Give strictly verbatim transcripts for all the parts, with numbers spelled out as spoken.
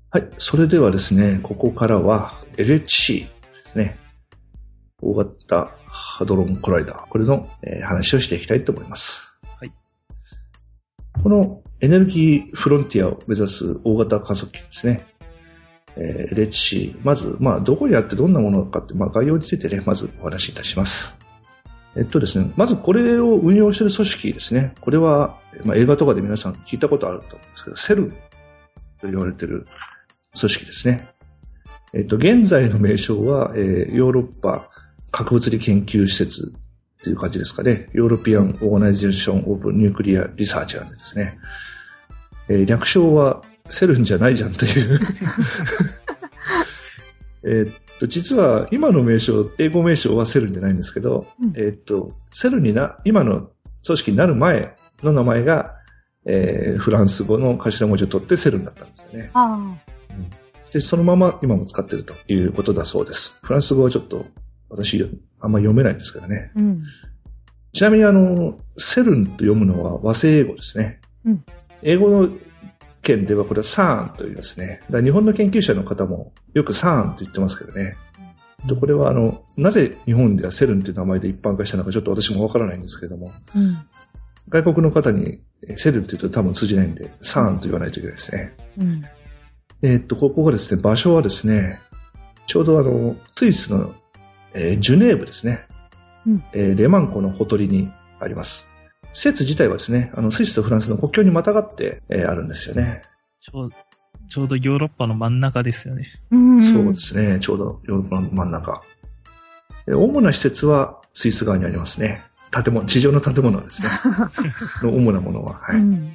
はい。それではですね、ここからは エルエイチシー ですね。大型ハドロンコライダー。これの、えー、話をしていきたいと思います。 はい。 このエネルギーフロンティアを目指す大型加速器ですね。えー、エルエイチシー。まず、まあ、どこにあってどんなものかって、まあ、概要についてね、まずお話しいたします。えっとですね、まずこれを運用している組織ですね。これは、まあ、映画とかで皆さん聞いたことあると思うんですけど、セルンと言われている組織ですね。えっと、現在の名称は、えー、ヨーロッパ核物理研究施設という感じですかね。ヨーロピアン・オーガナイゼーション・オブ・ニュークリア・リサーチなんでですね。えー、略称はセルンじゃないじゃんというえっと、実は今の名称、英語名称はセルンじゃないんですけど、うん、えっと、セルンにな、今の組織になる前の名前が、えー、フランス語の頭文字を取ってセルンだったんですよね。 あで、そのまま今も使っているということだそうです。フランス語はちょっと私あんま読めないんですけどね。 うん、 ちなみにあの、セルンと読むのは和製英語ですね。 うん、 英語の圏ではこれはサーンと言いますね。だから日本の研究者の方もよくサーンと言ってますけどね。うん、これはあの、なぜ日本ではセルンという名前で一般化したのかちょっと私もわからないんですけども、 うん、 外国の方にセルンと言うと多分通じないんで、サーンと言わないといけないですね。 うんえー、っと、ここがですね、場所はですね、ちょうどあの、スイスの、えー、ジュネーブですね、 うんえー、レマン湖のほとりにあります。施設自体はですね、あの、スイスとフランスの国境にまたがって、えー、あるんですよね。 ちょう、ちょうどヨーロッパの真ん中ですよね。 うんそうですね、ちょうどヨーロッパの真ん中。えー、主な施設はスイス側にありますね。建物、地上の建物ですね。の主なものは。はい。 うん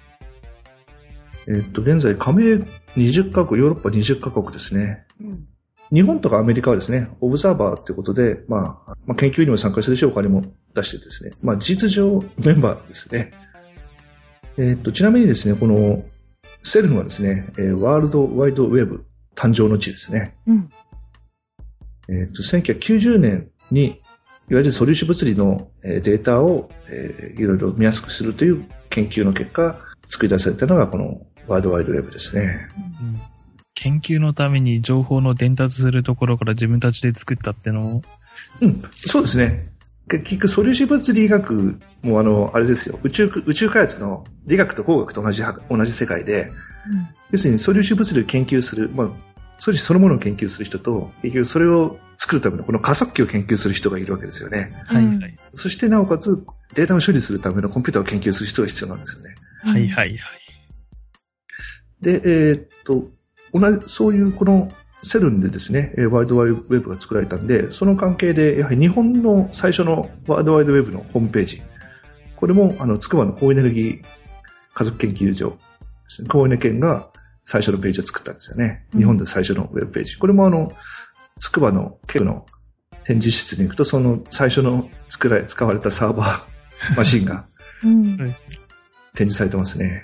えっと、現在、加盟にじゅっかこく、ヨーロッパにじゅっかこくですね。 うん、 日本とかアメリカはですね、オブザーバーということで、まあ、まあ、研究にも参加するし、お金も出してですね、まあ、事実上メンバーですね。えっと、ちなみにですね、この、セルンはですね、ワールドワイドウェブ誕生の地ですね。 うん、 えっと、せんきゅうひゃくきゅうじゅうねんに、いわゆる素粒子物理のデータを、えー、いろいろ見やすくするという研究の結果、作り出されたのがこのワールドワイドウェブですね。 うん、研究のために情報の伝達するところから自分たちで作ったってのを。 うん、そうですね。結局、素粒子物理学もあの、あれですよ。宇宙、宇宙開発の理学と工学と同じ、同じ世界で、うん、要するに素粒子物理を研究する、まあ、素粒子そのものを研究する人と、結局それを作るためのこの加速器を研究する人がいるわけですよね。 はいはい。 そしてなおかつデータを処理するためのコンピューターを研究する人が必要なんですよね。 はいはいはい。 で、えー、っと、同じ、そういうこのセルンでですね、ワールドワイドウェブが作られたんで、その関係で、やはり日本の最初のワールドワイドウェブのホームページ、これも、あの、筑波の高エネルギー加速研究所ですね、高エネ研が最初のページを作ったんですよね。日本で最初のウェブページ。これもあの、筑波の研の展示室に行くと、その最初の作られ、使われたサーバーマシンが展示されてますね。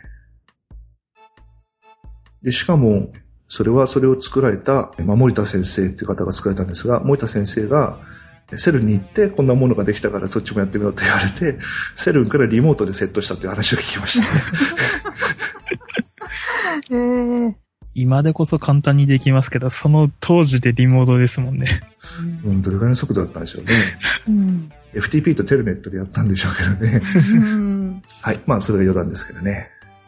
で、しかも、それはそれを作られた、まあ、森田先生っていう方が作られたんですが、森田先生がセルンに行ってこんなものができたからそっちもやってみろと言われて、セルンからリモートでセットしたという話を聞きましたね。 えー、 今でこそ簡単にできますけど、その当時でリモートですもんね。 うん、どれぐらいの速度だったんでしょうね。 うん、 エフティーピー とテルネットでやったんでしょうけどね。 うん、 はい、まあそれが余談ですけどね。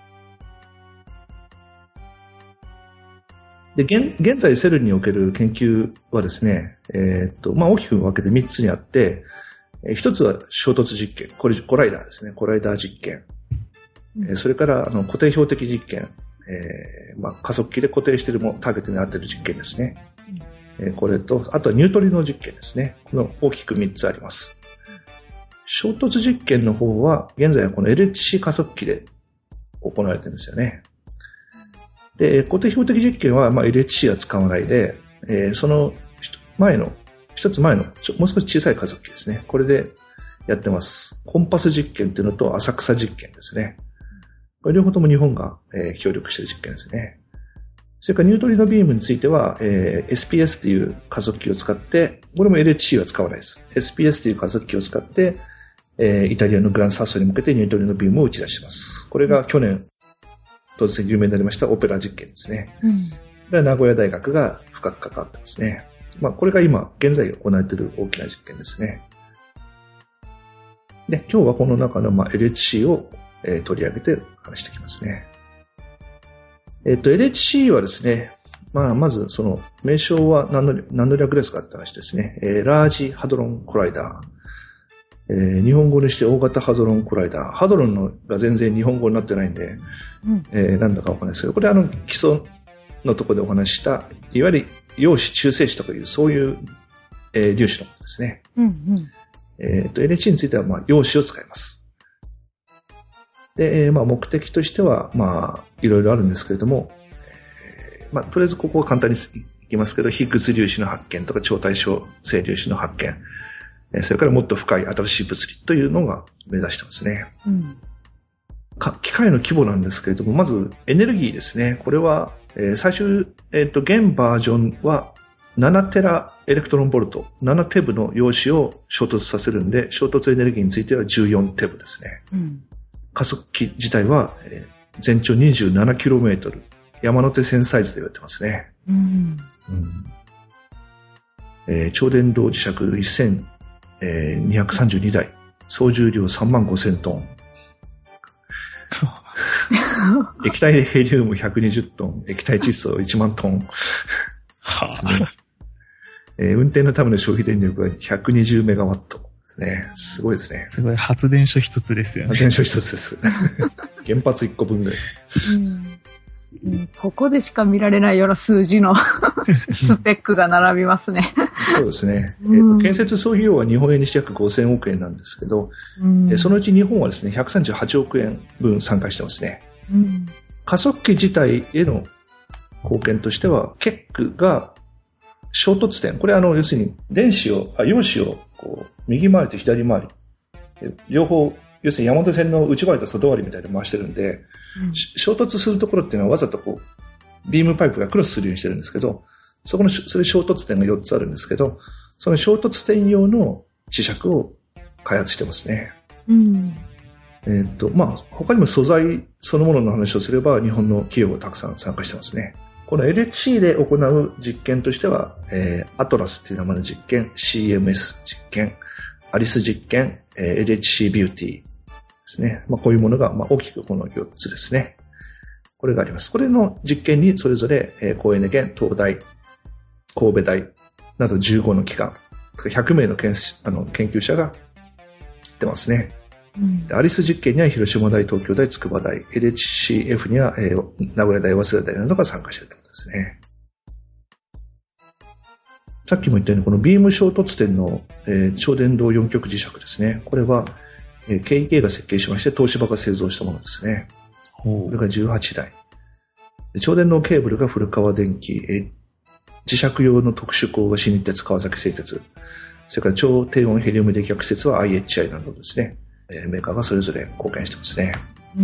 で、現、現在セルンにおける研究はですね、えー、っと、まあ、大きく分けてみっつにあって、えー、ひとつは衝突実験、コリ、コライダーですね、コライダー実験。うん、えー、それから、あの、固定標的実験、えー、まあ、加速器で固定しているもターゲットに当てる実験ですね。うん、えー、これと、あとはニュートリノ実験ですね。この大きくみっつあります。衝突実験の方は、現在はこの エルエイチシー 加速器で行われてるんですよね。で、固定標的実験は、まあ、エルエイチシー は使わないで、えー、その前の、一つ前のちょ、もう少し小さい加速器ですね。これでやってます。コンパス実験っていうのと浅草実験ですね。これ両方とも日本が、えー、協力している実験ですね。それからニュートリノビームについては、えー、エスピーエス という加速器を使って、これも エルエイチシー は使わないです。エスピーエス という加速器を使って、えー、イタリアのグランサッソに向けてニュートリノビームを打ち出します。これが去年、当然有名になりましたオペラ実験ですね。 うん、 で名古屋大学が深く関わってますね。まあ、これが今、現在行われている大きな実験ですね。で、今日はこの中の、まあ、エルエイチシー を、えー、取り上げて話していきますね。えっと、エルエイチシー はですね、まあ、まず、その、名称は何の、何の略ですかって話ですね。えー、ラージハドロンコライダー。えー、日本語にして大型ハドロンコライダー。ハドロンのが全然日本語になってないんで、うん、えー、なんだかわかんないですけど、これはあの、基礎のところでお話しした、いわゆる陽子中性子とかいう、そういう、えー、粒子のことですね。うんうん、えっと、エルエイチシー については、まあ、陽子を使います。で、えー、まあ、目的としては、まあ、いろいろあるんですけれども、えー、まあ、とりあえずここは簡単にいきますけど、ヒッグス粒子の発見とか超対称性粒子の発見、えー、それからもっと深い新しい物理というのが目指してますね。うん、か機械の規模なんですけれども、まずエネルギーですね。これは、えー、最終、えっと、現バージョンはななテラエレクトロンボルト、ななテブの陽子を衝突させるんで、衝突エネルギーについてはじゅうよんテブですね。うん、加速器自体は、えー、全長 にじゅうななキロメートル、山手線サイズで言われてますね。うんうんえー、超電導磁石せんにひゃくさんじゅうにだい、総重量さんまんごせんトン。液体ヘリウムひゃくにじゅっトン、液体窒素いちまんトンですね。えー、運転のための消費電力はひゃくにじゅうメガワットですね。すごいですね。 すごい発電所一つですよね。 発電所一つです。原発いっこぶんぐらい。 うんうん、ここでしか見られないような数字のスペックが並びますね。 そうですね、うんえーと。建設総費用は日本円にして約ごせんおくえんなんですけど、うんえー、そのうち日本はですね、ひゃくさんじゅうはちおくえんぶん参加してますね。うん、加速器自体への貢献としては、ケックが衝突点、これはあの要するに電子を、あ陽子をこう右回りと左回り、両方、要するに山手線の内回りと外回りみたいに回してるんで、うん、衝突するところっていうのはわざとこうビームパイプがクロスするようにしてるんですけど、そこのそれ衝突点がよっつあるんですけど、その衝突点用の磁石を開発してますね。うんえーっとまあ、他にも素材そのものの話をすれば日本の企業がたくさん参加してますね。この エルエイチシー で行う実験としては、えー、アトラスっていう名前の実験、シーエムエス 実験、アリス実験、えー、エルエイチシー ビューティーですね。まあ、こういうものが、まあ、大きくこのよっつですね。これがあります。これの実験にそれぞれ、えー、高エネ県、東大、神戸大などじゅうごの機関、ひゃくめいの研あの研究者が出ますね。うん、アリス実験には広島大、東京大、筑波大、エルエイチシーエフ には、えー、名古屋大、早稲田大などが参加しているということですね。さっきも言ったように、このビーム衝突点の、えー、超電導よん極磁石ですね。これは、えー、ケーイーケー が設計しまして、東芝が製造したものですね。これがじゅうはちだい。超電導ケーブルが古川電機、えー、磁石用の特殊鋼が新日鉄、川崎製鉄、それから超低温ヘリウム冷却施設は アイエイチアイ などですね。メーカーがそれぞれ貢献してますね。うん、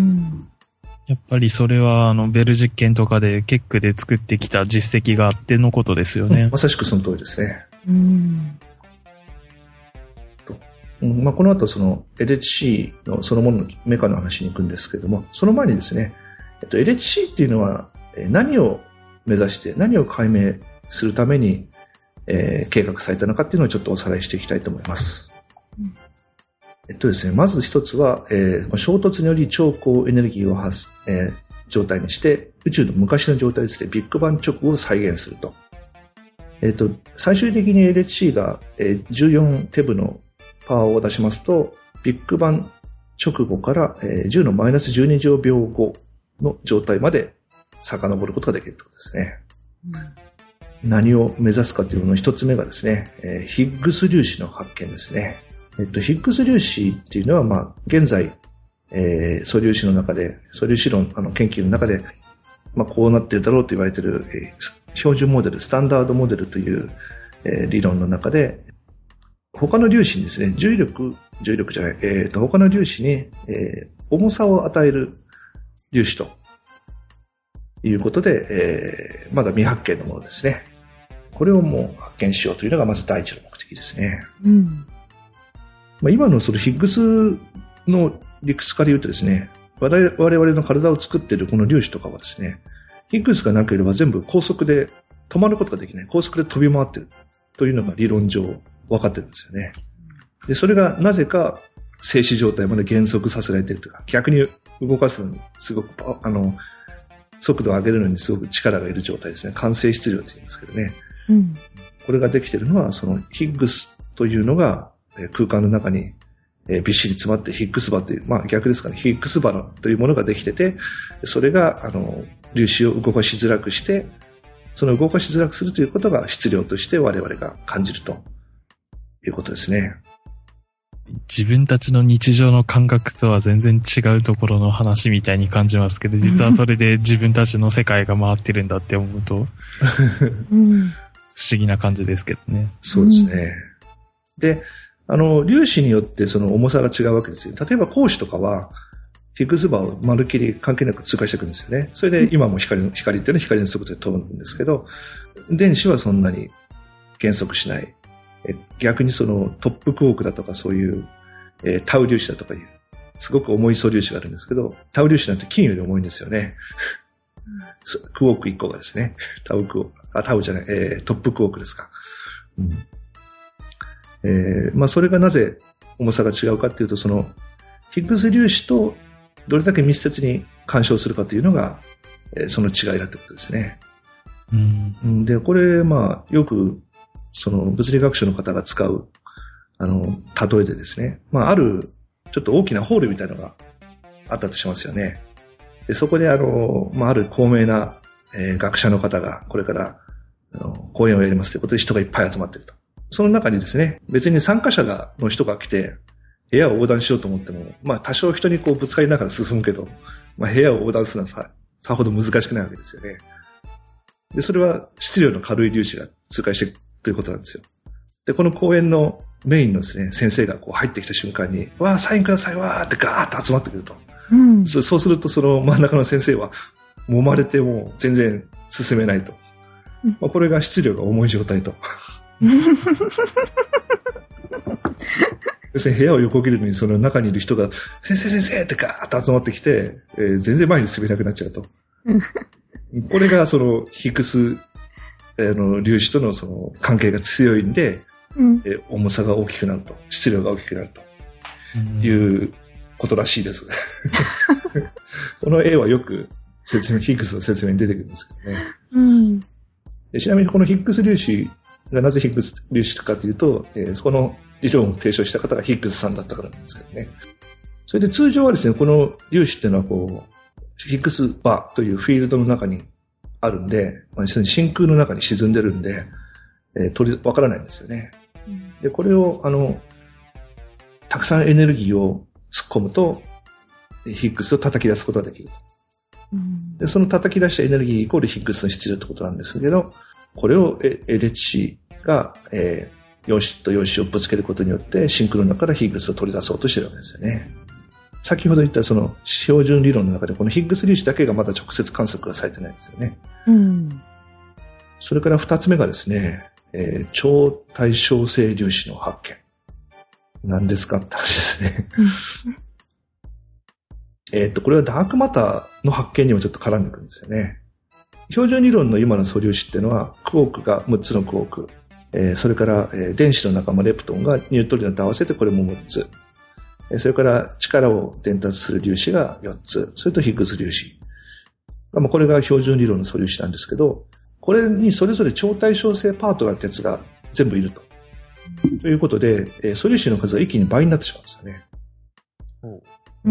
やっぱりそれはあのベル実験とかでケックで作ってきた実績があってのことですよね。 まさしくその通りですね。うんとうんまあ、この後その エルエイチシー のそのもののメーカーの話に行くんですけれども、その前にですね、えっと、エルエイチシー っていうのは何を目指して何を解明するために、えー、計画されたのかっていうのをちょっとおさらいしていきたいと思います。うんえっとですね、まず一つは、えー、衝突により超高エネルギーを発、えー、状態にして宇宙の昔の状態ですね、ビッグバン直後を再現すると。えっと、最終的に エルエイチシー が、えー、じゅうよんテブのパワーを出しますと、ビッグバン直後から、えー、じゅうのマイナスじゅうにじょうびょうごの状態まで遡ることができるということですね。うん、何を目指すかというのの一つ目がですね、えー、ヒッグス粒子の発見ですね。えっと、ヒッグス粒子っていうのは、まあ、現在、えー、素粒子の中で、素粒子論、あの、研究の中で、まあ、こうなっているだろうと言われている、えー、標準モデル、スタンダードモデルという、えー、理論の中で、他の粒子にですね、重力、重力じゃない、えーと、他の粒子に、えー、重さを与える粒子ということで、えー、まだ未発見のものですね。これをもう発見しようというのがまず第一の目的ですね。うんまあ、今のそのヒッグスの理屈から言うとですね、我々の体を作っているこの粒子とかはですね、 ヒッグスがなければ全部高速で止まることができない。高速で飛び回ってるというのが理論上分かってるんですよね。で、それがなぜか静止状態まで減速させられているというか、逆に動かすのにすごく、あの、速度を上げるのにすごく力がいる状態ですね。完成質量って言いますけどね。うん、これができているのは、そのヒッグスというのが空間の中にびっしり詰まってヒッグス場という、まあ逆ですかね、ヒッグス場というものができてて、それが、あの、粒子を動かしづらくして、その動かしづらくするということが質量として我々が感じるということですね。 自分たちの日常の感覚とは全然違うところの話みたいに感じますけど、実はそれで自分たちの世界が回ってるんだって思うと、うん、不思議な感じですけどね。 そうですね。で、あの、粒子によってその重さが違うわけですよ。例えば光子とかは、ヒッグス場をまるっきり関係なく通過していくんですよね。それで今も光の、光っていうのは光の速度で飛ぶんですけど、電子はそんなに減速しない。逆にそのトップクォークだとかそういう、えー、タウ粒子だとかいうすごく重い素粒子があるんですけど、タウ粒子なんて金より重いんですよね。うん、クォークいっこがですね、タウクォーク、あ、タウじゃない、えー、トップクォークですか。うんえー、まあそれがなぜ重さが違うかっていうと、そのヒッグス粒子とどれだけ密接に干渉するかというのが、えー、その違いだってことですね。うん、で、これまあよくその物理学者の方が使う、あの、例えでですね、まあ、ある、ちょっと大きなホールみたいなのがあったとしますよね。で、そこであの、まあ、ある高名な、えー、学者の方が、これから、あの、講演をやりますということで人がいっぱい集まっていると。その中にですね、別に参加者が、の人が来て、部屋を横断しようと思っても、まあ、多少人にこうぶつかりながら進むけど、まあ、部屋を横断するのはさ、さほど難しくないわけですよね。で、それは質量の軽い粒子が通過してということなんですよ。で、この講演のメインのですね、先生がこう入ってきた瞬間に、わー、サインください、わーってガーッと集まってくると。うん、そ, そうすると、その真ん中の先生は、揉まれても全然進めないと。うんまあ、これが質量が重い状態と。要するに部屋を横切るのに、その中にいる人が、先生先生ってガーッと集まってきて、えー、全然前に進めなくなっちゃうと。これがそのヒッグスあの粒子とのその関係が強いんで、うんえ重さが大きくなると、質量が大きくなるということらしいです。この絵はよく説明、ヒッグスの説明に出てくるんですけどね。うん、でちなみにこのヒッグス粒子がなぜヒッグス粒子かというと、えー、そこの理論を提唱した方がヒッグスさんだったからなんですけどね。それで通常はですね、この粒子っていうのはこう、ヒッグス場というフィールドの中にあるんで、まあ、真空の中に沈んでるんで、えー、取り、わからないんですよね。うん、で、これを、あの、たくさんエネルギーを突っ込むと、ヒッグスを叩き出すことができると。うん、で、その叩き出したエネルギーイコールヒッグスの質量ってことなんですけど、これをエレッチが、えー、陽子と陽子をぶつけることによって、真空の中からヒッグスを取り出そうとしてるわけですよね。先ほど言ったその標準理論の中でこのヒッグス粒子だけがまだ直接観測がされてないんですよね。うん、それから二つ目がですね、えー、超対称性粒子の発見。何ですかって話ですね。えっと、これはダークマターの発見にもちょっと絡んでくるんですよね。標準理論の今の素粒子っていうのは、クォークがむっつのクォーク、えー、それから、えー、電子の仲間レプトンがニュートリノと合わせてこれもむっつ。それから力を伝達する粒子がよっつ。それとヒッグス粒子。まあ、これが標準理論の素粒子なんですけど、これにそれぞれ超対称性パートナーってやつが全部いると。ということで、素粒子の数が一気に倍になってしまうんですよね。うん、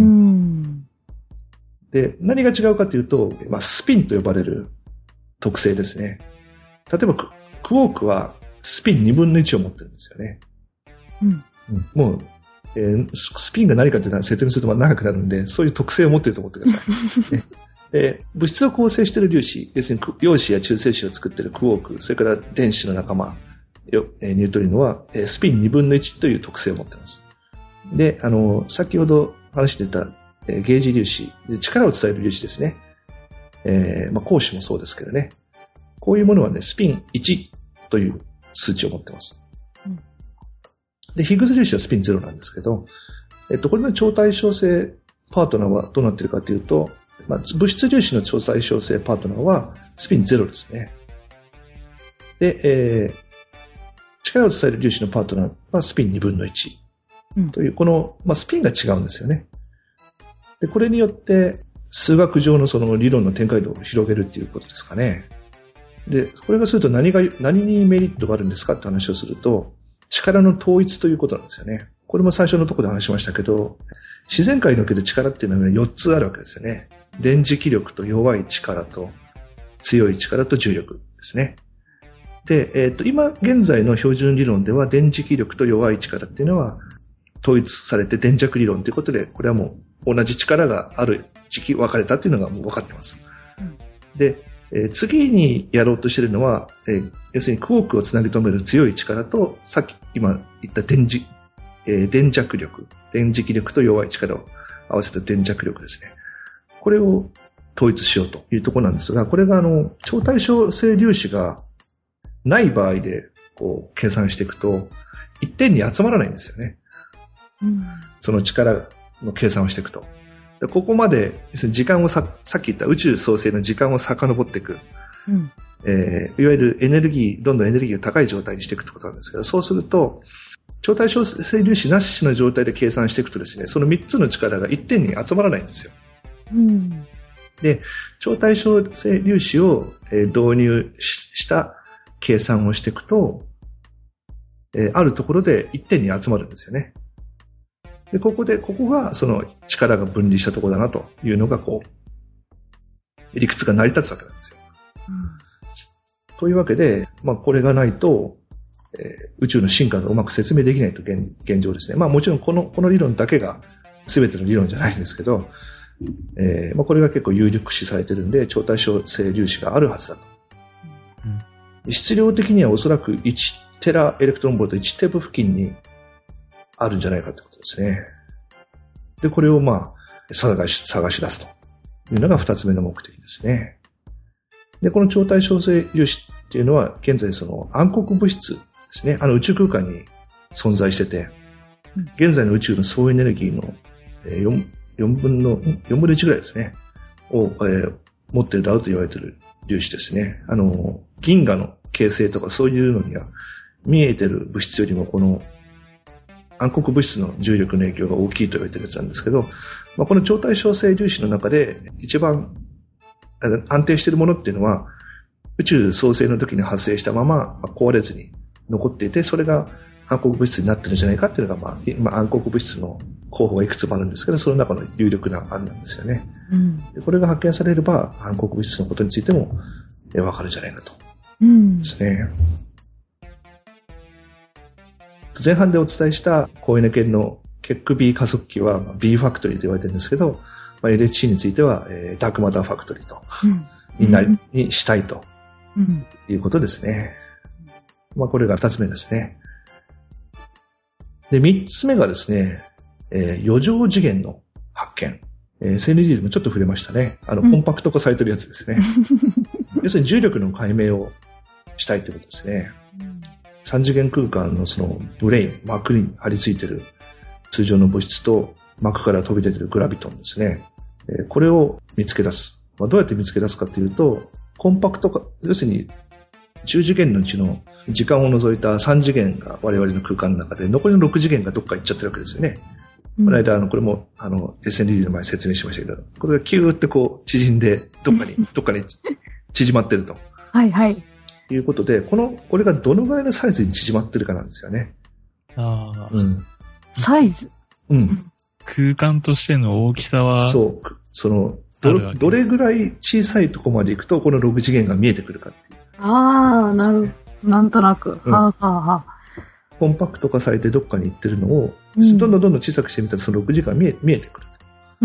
で、何が違うかというと、まあ、スピンと呼ばれる特性ですね。例えばク、クォークはスピンにぶんのいちを持ってるんですよね。うん、もうえー、スピンが何かというのは説明すると長くなるんで、そういう特性を持っていると思ってください。ねで物質を構成している粒子、要するに陽子や中性子を作っているクォーク、それから電子の仲間、ニュートリノはスピンにぶんのいちという特性を持っています。で、あの、先ほど話していたゲージ粒子、力を伝える粒子ですね。えー、まあ、光子もそうですけどね。こういうものはね、スピンいちという数値を持っています。うんで、ヒッグス粒子はスピンゼロなんですけど、えっと、これの超対称性パートナーはどうなっているかというと、 まあ、物質粒子の超最小性パートナーはスピンゼロですね。で、えー、力を伝える粒子のパートナーはスピンにぶんのいちという、うん、この、まあ、スピンが違うんですよね。で、これによって数学上のその理論の展開度を広げるっていうことですかね。で、これがすると何が、何にメリットがあるんですかって話をすると、力の統一ということなんですよね。これも最初のところで話しましたけど、自然界における力っていうのはよっつあるわけですよね。電磁気力と弱い力と強い力と重力ですね。で、えっと、今現在の標準理論では電磁気力と弱い力っていうのは統一されて電弱理論ということで、これはもう同じ力がある時期分かれたというのがもう分かってます。うん、で、えー、次にやろうとしているのは、えー、要するにクォークをつなぎ止める強い力と、さっき今言った電磁、えー、電弱力、電磁気力と弱い力を合わせた電弱力ですね。これを統一しようというところなんですが、これがあの超対称性粒子がない場合でこう計算していくと一点に集まらないんですよね。うん、その力の計算をしていくと。ここまで時間をさ、さっき言った宇宙創生の時間を遡っていく、うんえー、いわゆるエネルギー、どんどんエネルギーが高い状態にしていくってことなんですけど、そうすると超対称性粒子なしの状態で計算していくとですね、そのみっつの力が一点に集まらないんですよ。うん、で、超対称性粒子を、えー、導入 し, した計算をしていくと、えー、あるところで一点に集まるんですよね。で、ここで、ここがその力が分離したところだなというのが、こう、理屈が成り立つわけなんですよ。うん、というわけで、まあ、これがないと、えー、宇宙の進化がうまく説明できないと 現, 現状ですね。まあ、もちろんこの、この理論だけが全ての理論じゃないんですけど、えーまあ、これが結構有力視されてるんで、超対称性粒子があるはずだと。うん、質量的にはおそらくいちテラエレクトロンボルトいちテープ付近にあるんじゃないかということですね。で、これをまあ、探し、探し出すというのが二つ目の目的ですね。で、この超対称性粒子っていうのは、現在その暗黒物質ですね。あの宇宙空間に存在してて、現在の宇宙の総エネルギーのよん、よんぶんの、よんぶんのいちぐらいですね。を、えー、持っているだろうと言われている粒子ですね。あの、銀河の形成とかそういうのには見えている物質よりもこの暗黒物質の重力の影響が大きいと言われているやつなんですけど、まあ、この超対称性粒子の中で一番安定しているものっていうのは宇宙創生の時に発生したまま壊れずに残っていて、それが暗黒物質になっているんじゃないかっていうのが、まあ、今暗黒物質の候補がいくつもあるんですけど、その中の有力な案なんですよね。うん、でこれが発見されれば暗黒物質のことについてもわかるんじゃないかと、うん、ですね。前半でお伝えした高エネ圏のケック B 加速器は B ファクトリーと言われているんですけど、まあ、エルエイチシー については、えー、ダークマターファクトリーと、うん、に, なにしたいと、うん、いうことですね。まあ、これが二つ目ですね。で、三つ目がですね、えー、余剰次元の発見。えー、センリリーでもちょっと触れましたね。あの、うん、コンパクト化されてるやつですね。要するに重力の解明をしたいということですね。三次元空間のそのブレイン、膜に張り付いている通常の物質と膜から飛び出ているグラビトンですね。えー、これを見つけ出す。まあ、どうやって見つけ出すかというと、コンパクト化、要するにじゅう次元のうちの時間を除いたさん次元が我々の空間の中で、残りのろく次元がどっか行っちゃってるわけですよね。うん、この間、あの、これも、あの、エスエヌディー の前説明しましたけど、これがキューってこう、縮んで、どっかに、どっかに縮まってると。 はいはい。 いうことで、この、これがどのぐらいのサイズに縮まってるかなんですよね。 ああ。 うん。サイズうん。 空間としての大きさは。 そう。その、ど、どれぐらい小さいところまで行くと、このろく次元が見えてくるかっていう。 ああ、なるほど。なんとなく。うん、はあはあはあ。 コンパクト化されてどっかに行ってるのを、うん、どんどんどんどん小さくしてみたらそのろく次元が見え、見えてくると。うん。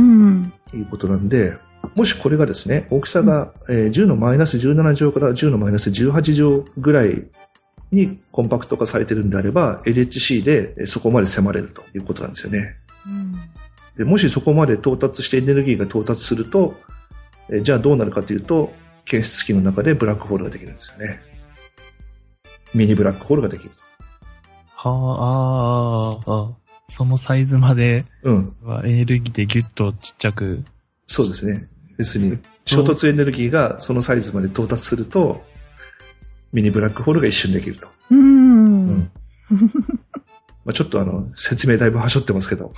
いうことなんで、もしこれがですね、大きさが、うんえー、じゅうのマイナスじゅうなな乗からじゅうのマイナスじゅうはち乗ぐらいにコンパクト化されてるんであれば、エルエイチシー でそこまで迫れるということなんですよね。うん、でもしそこまで到達してエネルギーが到達すると、えー、じゃあどうなるかというと、検出器の中でブラックホールができるんですよね。ミニブラックホールができると。 はあ、ああ、そのサイズまで、うん、エネルギーでギュッとちっちゃく。 そうですね。 要するに、衝突エネルギーがそのサイズまで到達すると、ミニブラックホールが一瞬できると。 うーん。 うんまあ、ちょっとあの、説明だいぶはしょってますけど。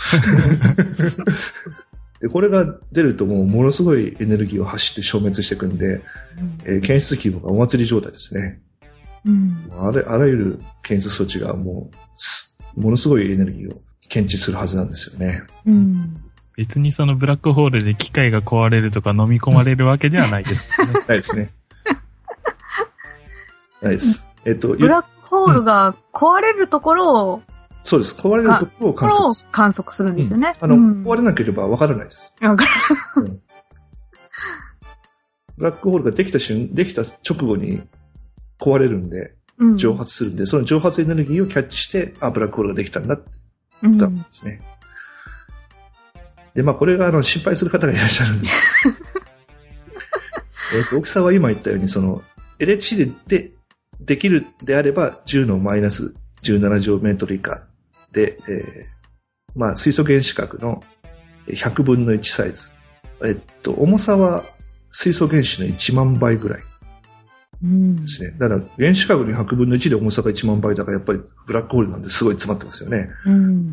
でこれが出るともうものすごいエネルギーを発して消滅していくんで、うんえー、検出規模がお祭り状態ですね。うん、あれあらゆる検出装置がもう、ものすごいエネルギーを検知するはずなんですよね。うん、 別にそのブラックホールで機械が壊れるとか飲み込まれるわけではないですね。 ないですね。ないです。えっと、 ブラックホールが壊れるところを、うん、 そうです。壊れるところを観測する。 観測するんですよね。 うん、あの、うん、壊れなければわからないです。わからない。ブラックホールができた瞬、できた直後に壊れるんで、蒸発するんで、うん、その蒸発エネルギーをキャッチして、あ、ブラックホールができたんだって言ったんですね。うん、で、まあ、これが、あの、心配する方がいらっしゃるんです。えっと、大きさは今言ったように、その、エルエイチシー で、で、できるであれば、じゅうのマイナスじゅうなな乗メートル以下で、えー、まあ、水素原子核のひゃくぶんのいちサイズ。えっと、重さは水素原子のいちまんばいぐらいですね。うん、だから、原子核のひゃくぶんのいちで重さがいちまんばいだから、やっぱりブラックホールなんですごい詰まってますよね。うん、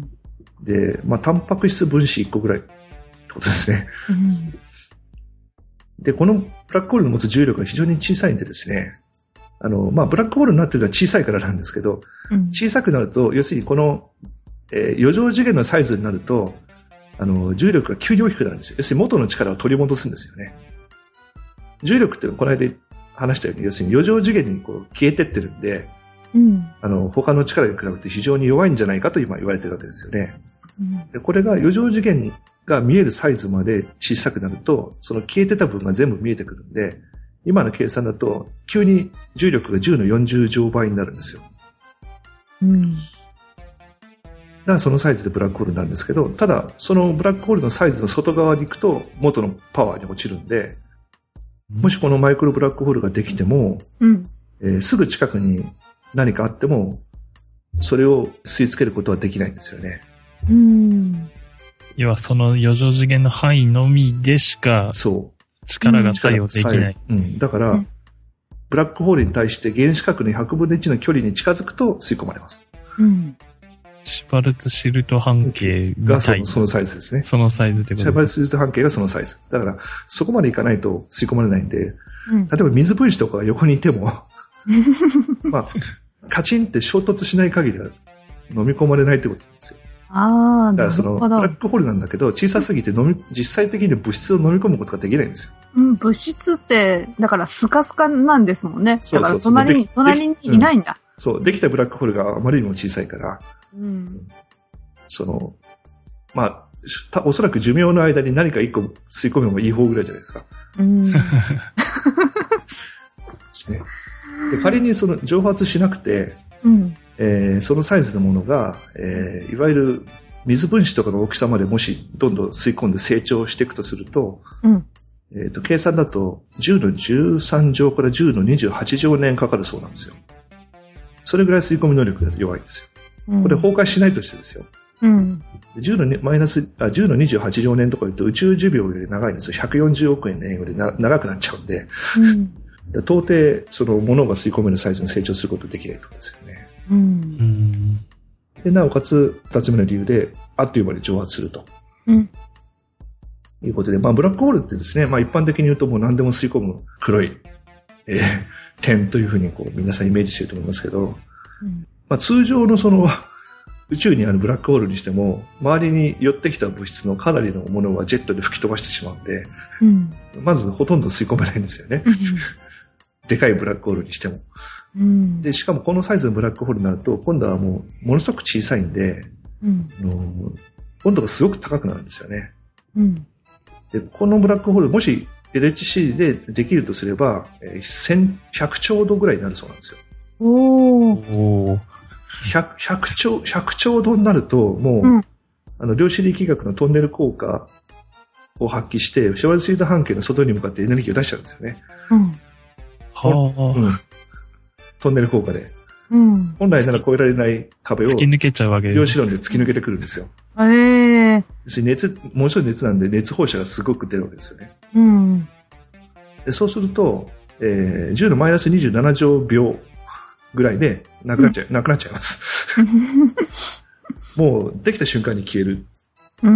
で、まあ、タンパク質分子いっこぐらいってことですね。うん、で、このブラックホールの持つ重力が非常に小さいんでですね、あの、まあ、ブラックホールになっているのは小さいからなんですけど、うん、小さくなると、要するにこの、えー、余剰次元のサイズになると、あの、重力が急に大きくなるんですよ。要するに元の力を取り戻すんですよね。重力ってこの間話したように、要するに余剰次元にこう消えてってるんで、うん、あの、他の力に比べて非常に弱いんじゃないかと今言われてるわけですよね。うん、でこれが余剰次元が見えるサイズまで小さくなると、その消えてた分が全部見えてくるんで、今の計算だと、急に重力がじゅうのよんじゅう乗倍になるんですよ。うん。だからそのサイズでブラックホールなんですけど、ただ、そのブラックホールのサイズの外側に行くと、元のパワーに落ちるんで、うん、もしこのマイクロブラックホールができても、うんえー、すぐ近くに何かあっても、それを吸い付けることはできないんですよね。うん。 要はその余剰次元の範囲のみでしか、 そう。 力が作用できない。 うん、だから、うん、ブラックホールに対して原子核のひゃくぶんのいちの距離に近づくと吸い込まれます。うん、 シュバルツシルト半径がその、そのサイズですね。 そのサイズってことです。 シュバルツシルト半径がそのサイズ。だから、そこまでいかないと吸い込まれないんで、うん、例えば水分子とかが横にいても、まあ、カチンって衝突しない限りは飲み込まれないってことなんですよ。 ああ、 だからそのブラックホールなんだけど小さすぎて飲み実際的に物質を飲み込むことができないんですよ。 うん、物質ってだからスカスカなんですもんね。だから隣に隣にいないんだ。 そう、できたブラックホールがあまりにも小さいから、うん、そのまあおそらく寿命の間に何か一個吸い込めばいい方ぐらいじゃないですか。うん。ですね。で仮にその蒸発しなくて。うんえー、そのサイズのものが、えー、いわゆる水分子とかの大きさまでもしどんどん吸い込んで成長していくとすると、うんえー、と計算だとじゅうのじゅうさん乗からじゅうのにじゅうはち乗年かかるそうなんですよ。それぐらい吸い込み能力が弱いんですよ。うん、これ崩壊しないとしてですよ。うん、じゅうのマイナスあじゅうのにじゅうはち乗年とか言うと宇宙寿命より長いんですよ。ひゃくよんじゅうおくえん年よりな長くなっちゃうんで、うん、到底そのものが吸い込めるサイズに成長することができないってことですよね。うん、でなおかつ二つ目の理由であっという間に蒸発すると、うん、いうことで、まあ、ブラックホールってですね、まあ、一般的に言うともう何でも吸い込む黒い、えー、点というふうにこう皆さんイメージしていると思いますけど、うんまあ、通常のその宇宙にあるブラックホールにしても周りに寄ってきた物質のかなりのものはジェットで吹き飛ばしてしまうんで、うん、まずほとんど吸い込めないんですよね、うん、でかいブラックホールにしても。うん、でしかもこのサイズのブラックホールになると今度はもうものすごく小さいんで、うん、あの温度がすごく高くなるんですよね、うん、でこのブラックホールもし エルエイチシー でできるとすれば、えー、せんひゃくちょうどぐらいになるそうなんですよ。おー 100, 100, 兆ひゃくちょうどになるともう、うん、あの量子力学のトンネル効果を発揮してシュバルツシルト半径の外に向かってエネルギーを出しちゃうんですよね、うんはあうんトンネル効果で。 うん。 本来なら越えられない壁を、 突き抜けちゃうわけです。 量子論で突き抜けてくるんですよ。 へえー。 要するに熱、ものすごい熱なんで熱放射がすごく出るわけですよね。 うん。 でそうすると、えー、じゅうのマイナスにじゅうなな乗秒ぐらいでなくなっちゃう、うん、なくなっちゃいます。もうできた瞬間に消える。 うん。